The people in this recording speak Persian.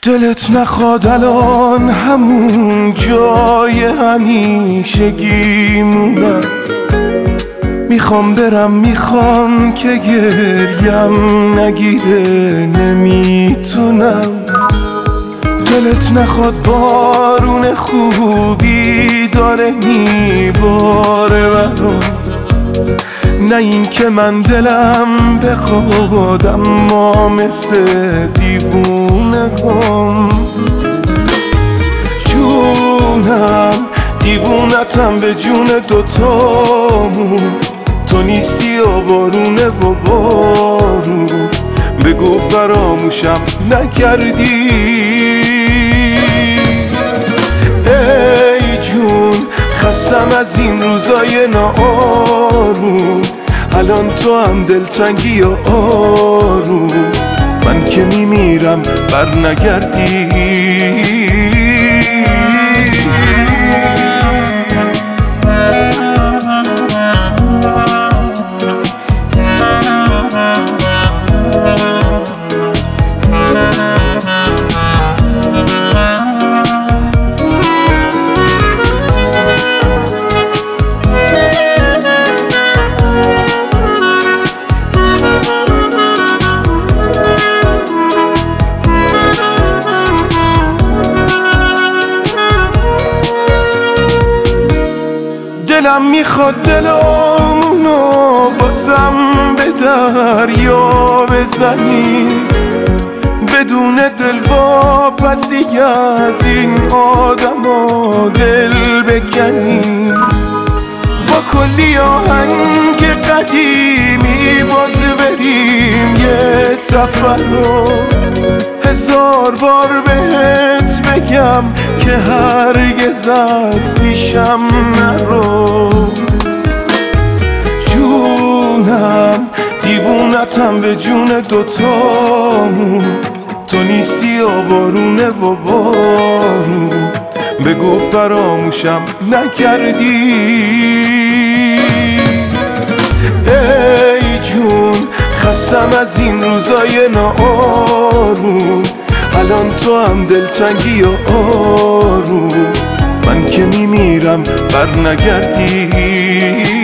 دلت نخواد الان همون جای همیشگی مونم. میخوام که گریم نگیره نمیتونم. دلت نخواد بارون خوبی داره میباره برام، نه این که من دلم بخواد اما مثل دیوونه هم. جونم دیوونتم به جون دوتامون، تو نیستی و بارونه و بارون. بگو فراموشم نکردی ای جون، خستم از این روزای ناآروم. الان تو هم دلتنگی و آروم، من که میمیرم بر نگردی. دلم میخواد دلمونو بازم به دریا بزنی، بدون دلواپسی از این آدما دل بکنی. با کلی آهنگ قدیمی باز بریم یه سفر رو، 1000 بار بهت بگم که هرگز از پیشم نرو. جونم دیوونتم به جون دوتامون، تو نیستی و بارونه و بارون. بگو فراموشم نکردی ای جون، خستم از این روزای ناآروم. الان تو هم دلتنگی و آروم، من که میمیرم بر نگردی.